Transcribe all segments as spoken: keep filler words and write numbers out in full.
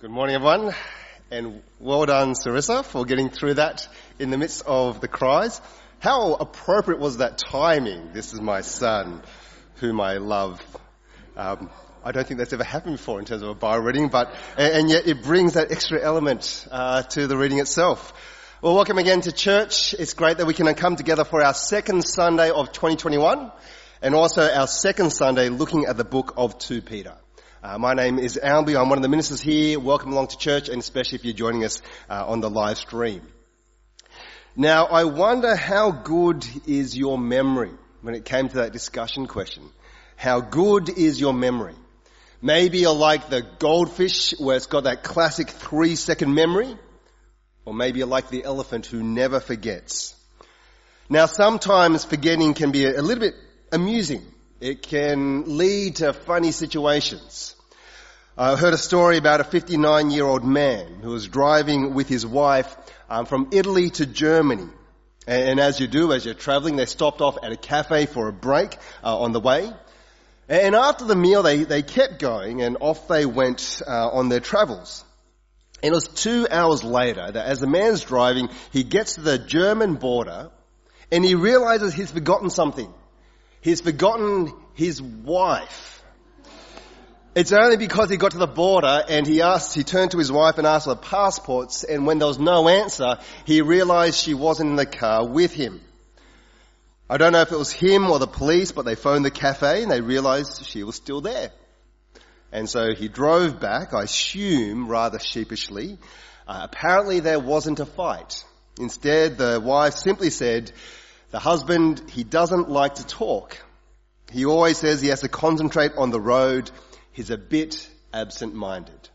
Good morning, everyone, and well done, Sarissa, for getting through that in the midst of the cries. How appropriate was that timing? This is my son, whom I love. Um, I don't think that's ever happened before in terms of a Bible reading, but and yet it brings that extra element uh, to the reading itself. Well, welcome again to church. It's great that we can come together for our second Sunday of twenty twenty-one, and also our second Sunday looking at the book of Second Peter. Uh, my name is Albie. I'm one of the ministers here. Welcome along to church, and especially if you're joining us uh, on the live stream. Now, I wonder how good is your memory when it came to that discussion question. How good is your memory? Maybe you're like the goldfish where it's got that classic three-second memory, or maybe you're like the elephant who never forgets. Now, sometimes forgetting can be a, a little bit amusing. It can lead to funny situations. I heard a story about a fifty-nine-year-old man who was driving with his wife um, from Italy to Germany. And, and as you do, as you're traveling, they stopped off at a cafe for a break uh, on the way. And after the meal, they, they kept going, and off they went uh, on their travels. And it was two hours later that as the man's driving, he gets to the German border, and he realizes he's forgotten something. He's forgotten his wife. It's only because he got to the border and he asked, he turned to his wife and asked for the passports, and when there was no answer, he realized she wasn't in the car with him. I don't know if it was him or the police, but they phoned the cafe and they realized she was still there. And so he drove back, I assume rather sheepishly. Uh, apparently there wasn't a fight. Instead, the wife simply said, the husband, he doesn't like to talk. He always says he has to concentrate on the road. He's a bit absent-minded.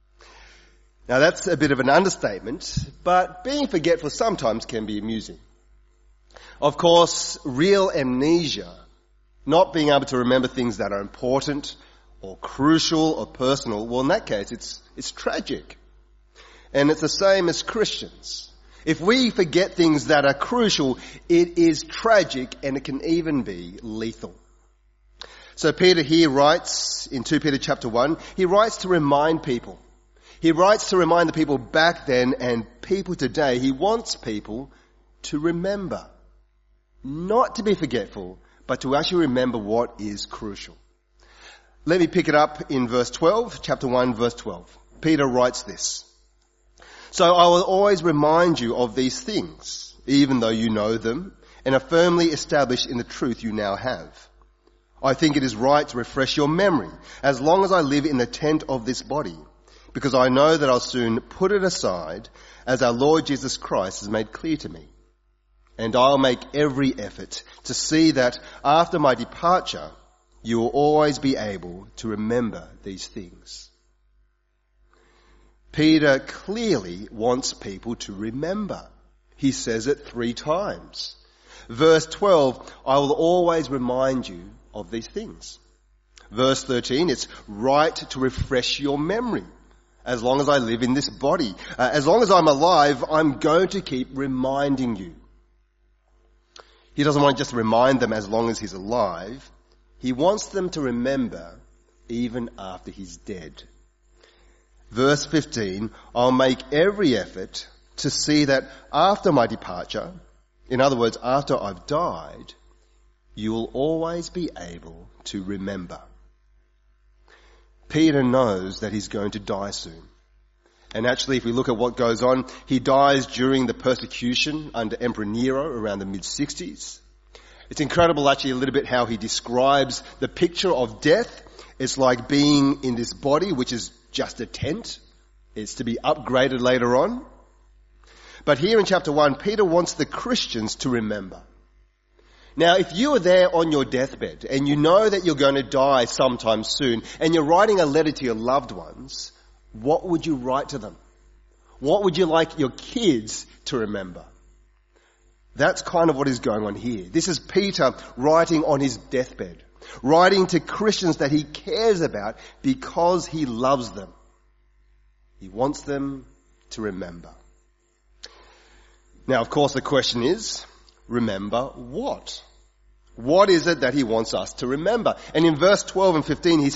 Now that's a bit of an understatement, but being forgetful sometimes can be amusing. Of course, real amnesia, not being able to remember things that are important or crucial or personal, well in that case it's, it's tragic. And it's the same as Christians. If we forget things that are crucial, it is tragic and it can even be lethal. So Peter here writes in Second Peter chapter one, he writes to remind people. He writes to remind the people back then and people today. He wants people to remember. Not to be forgetful, but to actually remember what is crucial. Let me pick it up in verse twelve, chapter one, verse twelve. Peter writes this. So I will always remind you of these things, even though you know them and are firmly established in the truth you now have. I think it is right to refresh your memory as long as I live in the tent of this body, because I know that I'll soon put it aside as our Lord Jesus Christ has made clear to me. And I'll make every effort to see that after my departure, you will always be able to remember these things. Peter clearly wants people to remember. He says it three times. Verse twelve, I will always remind you of these things. Verse thirteen, it's right to refresh your memory as long as I live in this body. Uh, as long as I'm alive, I'm going to keep reminding you. He doesn't want to just remind them as long as he's alive. He wants them to remember even after he's dead. Verse fifteen, I'll make every effort to see that after my departure, in other words, after I've died, you will always be able to remember. Peter knows that he's going to die soon. And actually, if we look at what goes on, he dies during the persecution under Emperor Nero around the mid-sixties. It's incredible actually a little bit how he describes the picture of death. It's like being in this body, which is just a tent. It's to be upgraded later on. But here in chapter one, Peter wants the Christians to remember. Now, if you are there on your deathbed and you know that you're going to die sometime soon and you're writing a letter to your loved ones, what would you write to them? What would you like your kids to remember? That's kind of what is going on here. This is Peter writing on his deathbed, writing to Christians that he cares about because he loves them. He wants them to remember. Now, of course, the question is, remember what? What is it that he wants us to remember? And in verse twelve and fifteen, he says,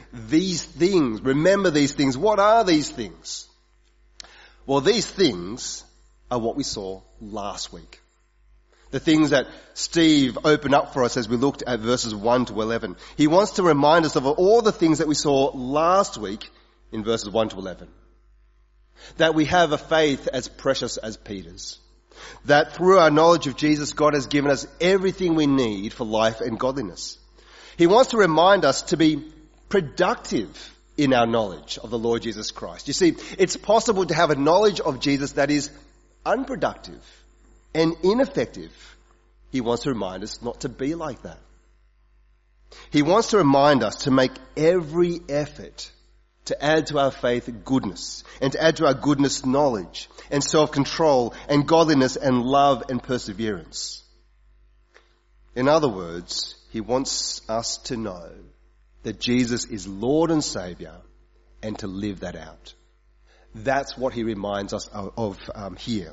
these things. Remember these things. What are these things? Well, these things are what we saw last week. The things that Steve opened up for us as we looked at verses one to eleven. He wants to remind us of all the things that we saw last week in verses one to eleven. That we have a faith as precious as Peter's. That through our knowledge of Jesus, God has given us everything we need for life and godliness. He wants to remind us to be productive in our knowledge of the Lord Jesus Christ. You see, it's possible to have a knowledge of Jesus that is unproductive and ineffective. He wants to remind us not to be like that. He wants to remind us to make every effort to add to our faith goodness, and to add to our goodness knowledge and self-control and godliness and love and perseverance. In other words, he wants us to know that Jesus is Lord and Saviour and to live that out. That's what he reminds us of, of um, here.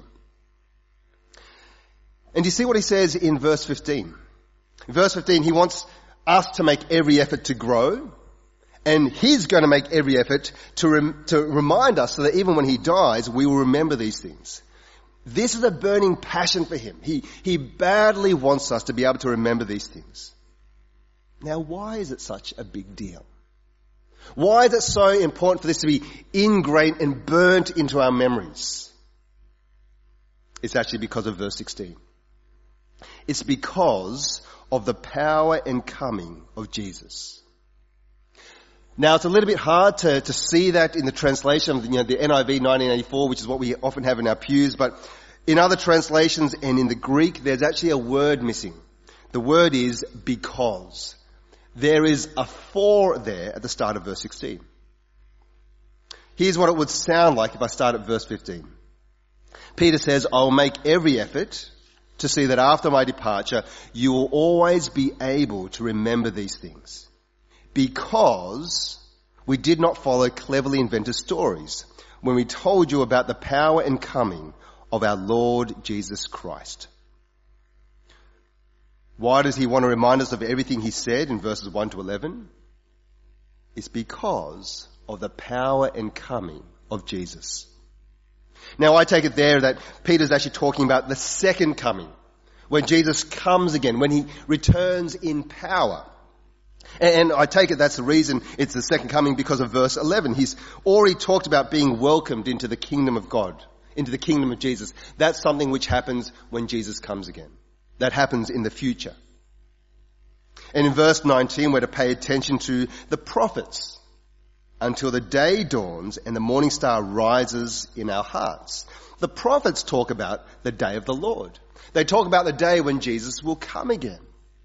And you see what he says in verse fifteen? In verse fifteen, he wants us to make every effort to grow, and he's going to make every effort to, rem- to remind us so that even when he dies, we will remember these things. This is a burning passion for him. He, he badly wants us to be able to remember these things. Now, why is it such a big deal? Why is it so important for this to be ingrained and burnt into our memories? It's actually because of verse sixteen. It's because of the power and coming of Jesus. Now, it's a little bit hard to, to see that in the translation of the, you know, the N I V nineteen eighty-four, which is what we often have in our pews, but in other translations and in the Greek, there's actually a word missing. The word is because. There is a for there at the start of verse sixteen. Here's what it would sound like if I start at verse fifteen. Peter says, I will make every effort to see that after my departure, you will always be able to remember these things. Because we did not follow cleverly invented stories when we told you about the power and coming of our Lord Jesus Christ. Why does he want to remind us of everything he said in verses one to eleven? It's because of the power and coming of Jesus. Now, I take it there that Peter's actually talking about the second coming, when Jesus comes again, when he returns in power. And I take it that's the reason it's the second coming, because of verse eleven. He's already talked about being welcomed into the kingdom of God, into the kingdom of Jesus. That's something which happens when Jesus comes again. That happens in the future. And in verse nineteen, we're to pay attention to the prophets until the day dawns and the morning star rises in our hearts. The prophets talk about the day of the Lord. They talk about the day when Jesus will come again.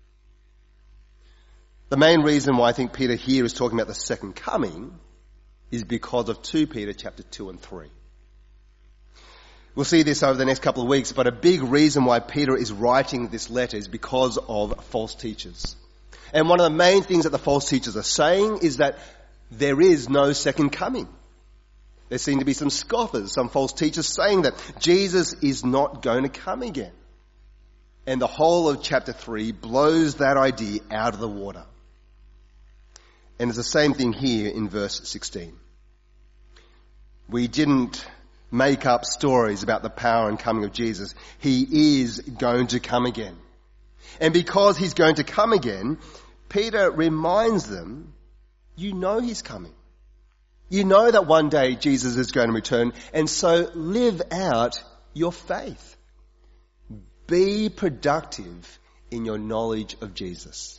The main reason why I think Peter here is talking about the second coming is because of Second Peter chapter two and three. We'll see this over the next couple of weeks, but a big reason why Peter is writing this letter is because of false teachers. And one of the main things that the false teachers are saying is that there is no second coming. There seem to be some scoffers, some false teachers saying that Jesus is not going to come again. And the whole of chapter three blows that idea out of the water. And it's the same thing here in verse sixteen. We didn't make up stories about the power and coming of Jesus. He is going to come again. And because he's going to come again, Peter reminds them, you know he's coming. You know that one day Jesus is going to return, and so live out your faith. Be productive in your knowledge of Jesus.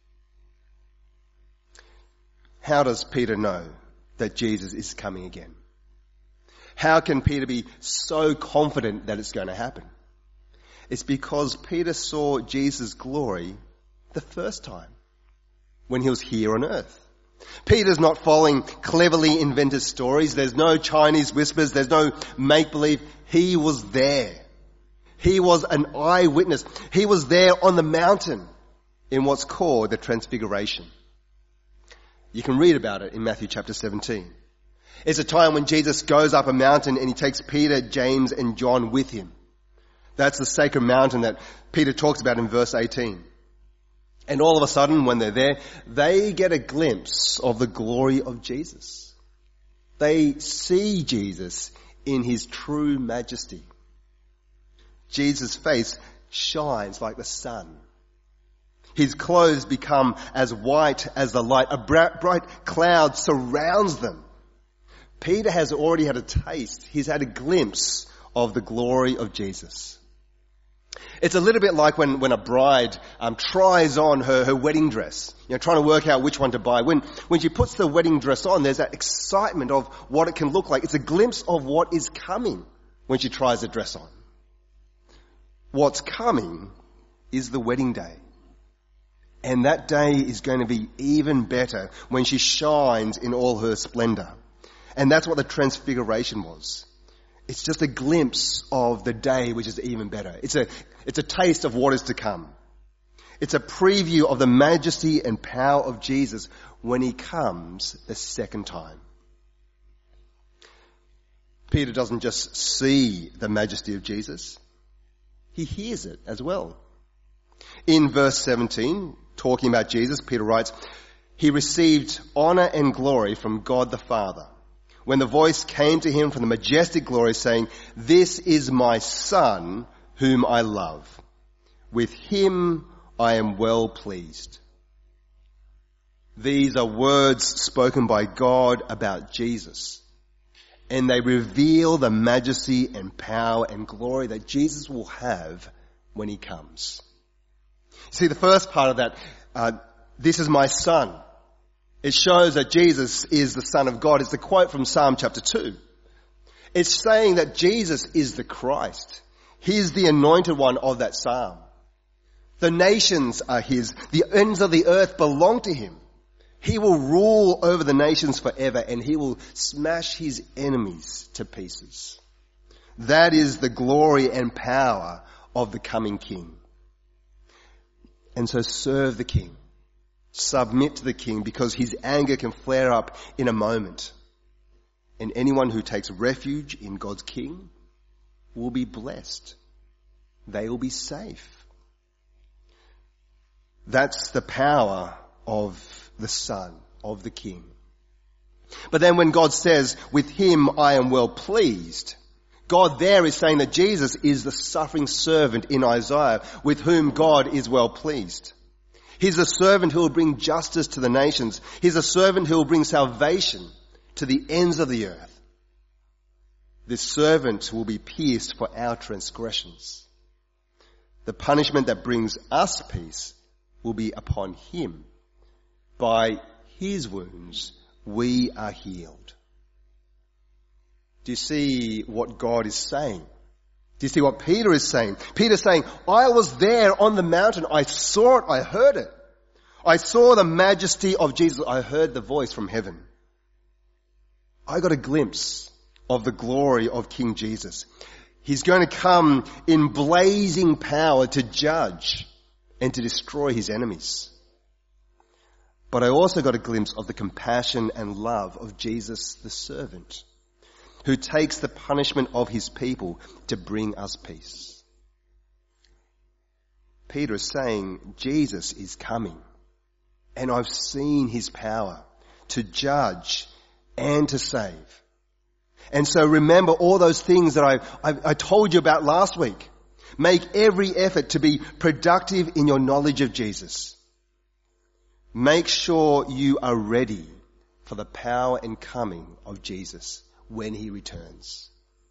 How does Peter know that Jesus is coming again? How can Peter be so confident that it's going to happen? It's because Peter saw Jesus' glory the first time when he was here on earth. Peter's not following cleverly invented stories. There's no Chinese whispers. There's no make-believe. He was there. He was an eyewitness. He was there on the mountain in what's called the Transfiguration. You can read about it in Matthew chapter seventeen. It's a time when Jesus goes up a mountain and he takes Peter, James, and John with him. That's the sacred mountain that Peter talks about in verse eighteen. And all of a sudden, when they're there, they get a glimpse of the glory of Jesus. They see Jesus in his true majesty. Jesus' face shines like the sun. His clothes become as white as the light. A bright cloud surrounds them. Peter has already had a taste. He's had a glimpse of the glory of Jesus. It's a little bit like when, when a bride um, tries on her, her wedding dress, you know, trying to work out which one to buy. When, when she puts the wedding dress on, there's that excitement of what it can look like. It's a glimpse of what is coming when she tries the dress on. What's coming is the wedding day. And that day is going to be even better when she shines in all her splendor. And that's what the transfiguration was. It's just a glimpse of the day which is even better. It's a, it's a taste of what is to come. It's a preview of the majesty and power of Jesus when he comes the second time. Peter doesn't just see the majesty of Jesus. He hears it as well. In verse seventeen, talking about Jesus, Peter writes, he received honor and glory from God the Father when the voice came to him from the majestic glory saying, this is my Son whom I love. With him I am well pleased. These are words spoken by God about Jesus, and they reveal the majesty and power and glory that Jesus will have when he comes. See, the first part of that, uh, this is my Son. It shows that Jesus is the Son of God. It's a quote from Psalm chapter two. It's saying that Jesus is the Christ. He's the anointed one of that psalm. The nations are his. The ends of the earth belong to him. He will rule over the nations forever, and he will smash his enemies to pieces. That is the glory and power of the coming King. And so serve the King. Submit to the King, because his anger can flare up in a moment. And anyone who takes refuge in God's King will be blessed. They will be safe. That's the power of the Son, of the King. But then when God says, with him I am well pleased, God there is saying that Jesus is the suffering servant in Isaiah with whom God is well pleased. He's a servant who will bring justice to the nations. He's a servant who will bring salvation to the ends of the earth. This servant will be pierced for our transgressions. The punishment that brings us peace will be upon him. By his wounds we are healed. Do you see what God is saying? Do you see what Peter is saying? Peter's saying, I was there on the mountain. I saw it. I heard it. I saw the majesty of Jesus. I heard the voice from heaven. I got a glimpse of the glory of King Jesus. He's going to come in blazing power to judge and to destroy his enemies. But I also got a glimpse of the compassion and love of Jesus the servant, who takes the punishment of his people to bring us peace. Peter is saying, Jesus is coming, and I've seen his power to judge and to save. And so remember all those things that I, I, I told you about last week. Make every effort to be productive in your knowledge of Jesus. Make sure you are ready for the power and coming of Jesus when he returns.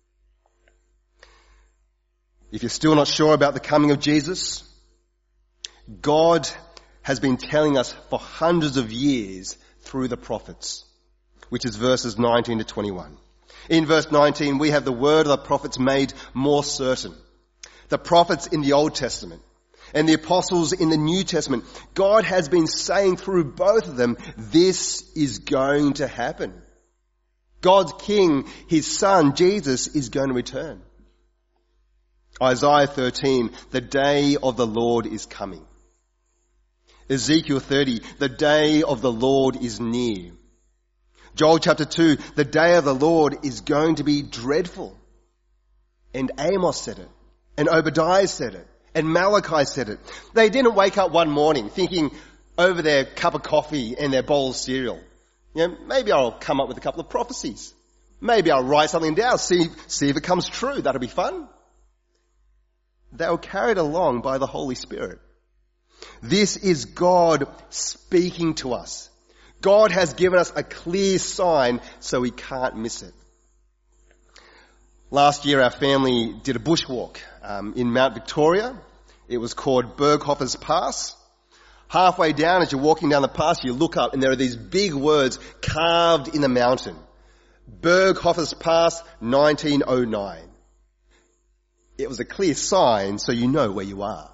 If you're still not sure about the coming of Jesus, God has been telling us for hundreds of years through the prophets, which is verses nineteen to twenty-one. In verse nineteen, we have the word of the prophets made more certain. The prophets in the Old Testament and the apostles in the New Testament, God has been saying through both of them, this is going to happen. God's King, his Son, Jesus, is going to return. Isaiah thirteen, the day of the Lord is coming. Ezekiel thirty, the day of the Lord is near. Joel chapter two, the day of the Lord is going to be dreadful. And Amos said it, and Obadiah said it, And Malachi said it. They didn't wake up one morning thinking over their cup of coffee and their bowl of cereal, you know, maybe I'll come up with a couple of prophecies. Maybe I'll write something down, see, see if it comes true. That'll be fun. They were carried along by the Holy Spirit. This is God speaking to us. God has given us a clear sign so we can't miss it. Last year our family did a bushwalk um, in Mount Victoria. It was called Berghofer's Pass. Halfway down, as you're walking down the pass, you look up and there are these big words carved in the mountain. Berghofer's Pass, nineteen oh nine. It was a clear sign so you know where you are.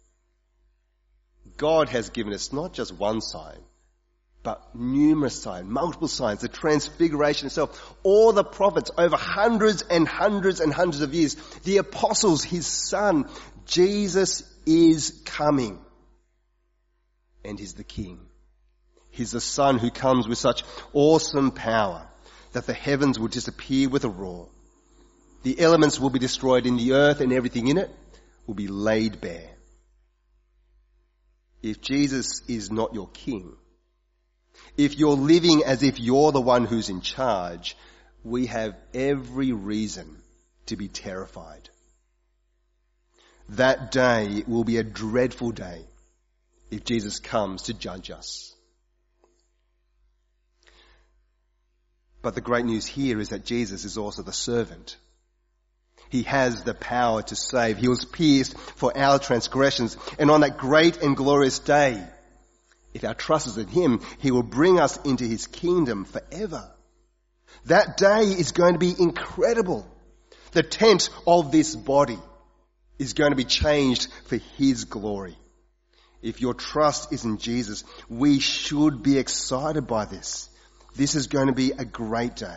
God has given us not just one sign, but numerous signs, multiple signs, the transfiguration itself, all the prophets over hundreds and hundreds and hundreds of years, the apostles, his son, Jesus is coming. And he's the King. He's the Son who comes with such awesome power that the heavens will disappear with a roar. The elements will be destroyed in the earth and everything in it will be laid bare. If Jesus is not your King, if you're living as if you're the one who's in charge, we have every reason to be terrified. That day will be a dreadful day if Jesus comes to judge us. But the great news here is that Jesus is also the servant. He has the power to save. He was pierced for our transgressions. And on that great and glorious day, if our trust is in him, he will bring us into his kingdom forever. That day is going to be incredible. The tent of this body is going to be changed for his glory. If your trust is in Jesus, we should be excited by this. This is going to be a great day.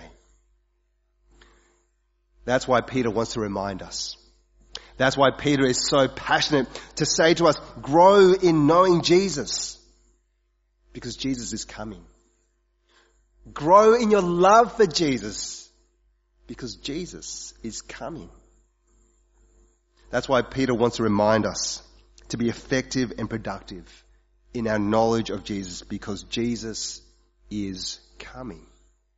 That's why Peter wants to remind us. That's why Peter is so passionate to say to us, grow in knowing Jesus. Because Jesus is coming. Grow in your love for Jesus. Because Jesus is coming. That's why Peter wants to remind us to be effective and productive in our knowledge of Jesus, because Jesus is coming.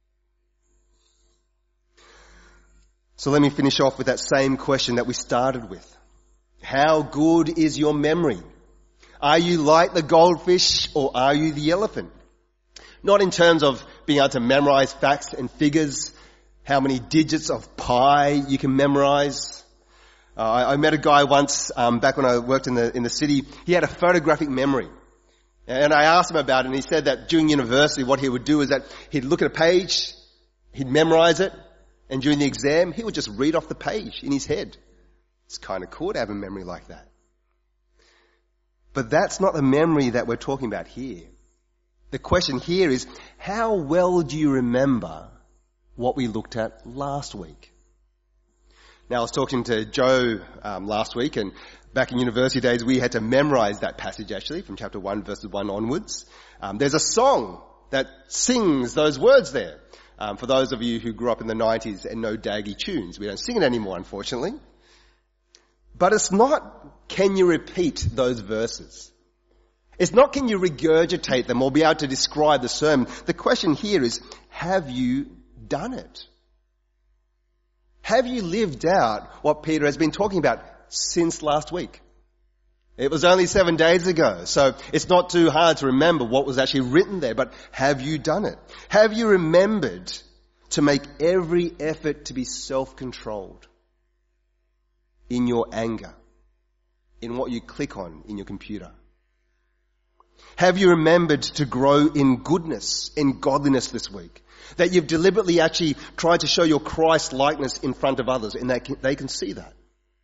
So let me finish off with that same question that we started with. How good is your memory? Are you like the goldfish or are you the elephant? Not in terms of being able to memorize facts and figures, how many digits of pi you can memorize. Uh, I, I met a guy once, um, back when I worked in the, in the city. He had a photographic memory. And I asked him about it, and he said that during university what he would do is that he'd look at a page, he'd memorize it, and during the exam he would just read off the page in his head. It's kind of cool to have a memory like that. But that's not the memory that we're talking about here. The question here is, how well do you remember what we looked at last week? Now, I was talking to Joe um, last week, and back in university days, we had to memorize that passage, actually, from chapter one, verses one onwards. Um, there's a song that sings those words there. Um, for those of you who grew up in the nineties and know Daggy tunes, we don't sing it anymore, unfortunately. But it's not, can you repeat those verses? It's not, can you regurgitate them or be able to describe the sermon? The question here is, have you done it? Have you lived out what Peter has been talking about since last week? It was only seven days ago, so it's not too hard to remember what was actually written there, but have you done it? Have you remembered to make every effort to be self-controlled in your anger, in what you click on in your computer? Have you remembered to grow in goodness and godliness this week? That you've deliberately actually tried to show your Christ likeness in front of others and that they can see that?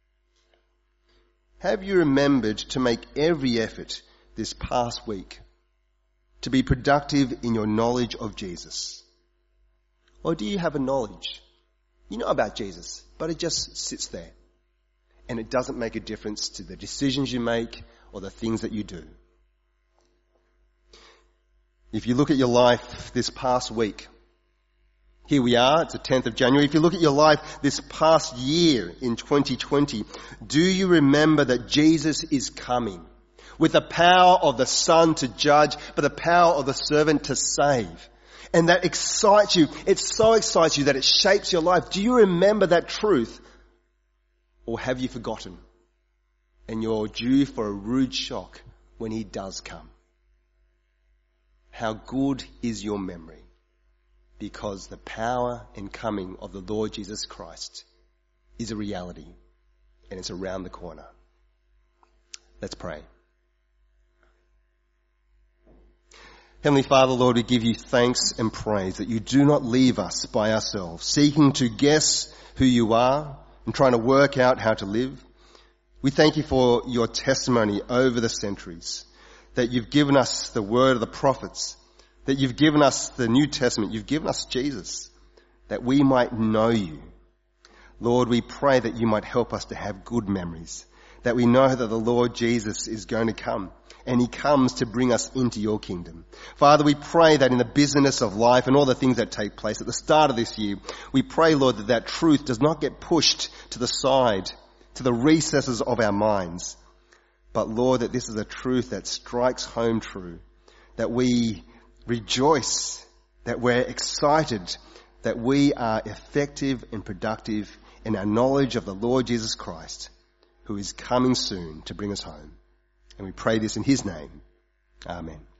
Have you remembered to make every effort this past week to be productive in your knowledge of Jesus? Or do you have a knowledge? You know about Jesus, but it just sits there. And it doesn't make a difference to the decisions you make or the things that you do. If you look at your life this past week, Here we are, it's the tenth of January. If you look at your life this past year in twenty twenty, do you remember that Jesus is coming with the power of the Son to judge, but the power of the servant to save? And that excites you. It so excites you that it shapes your life. Do you remember that truth? Or have you forgotten? And you're due for a rude shock when he does come. How good is your memory? Because the power and coming of the Lord Jesus Christ is a reality, and it's around the corner. Let's pray. Heavenly Father, Lord, we give you thanks and praise that you do not leave us by ourselves, seeking to guess who you are and trying to work out how to live. We thank you for your testimony over the centuries, that you've given us the word of the prophets, that you've given us the New Testament, you've given us Jesus, that we might know you. Lord, we pray that you might help us to have good memories, that we know that the Lord Jesus is going to come, and he comes to bring us into your kingdom. Father, we pray that in the busyness of life and all the things that take place at the start of this year, we pray, Lord, that that truth does not get pushed to the side, to the recesses of our minds, but Lord, that this is a truth that strikes home true, that we rejoice, that we're excited, that we are effective and productive in our knowledge of the Lord Jesus Christ, who is coming soon to bring us home. And we pray this in his name. Amen.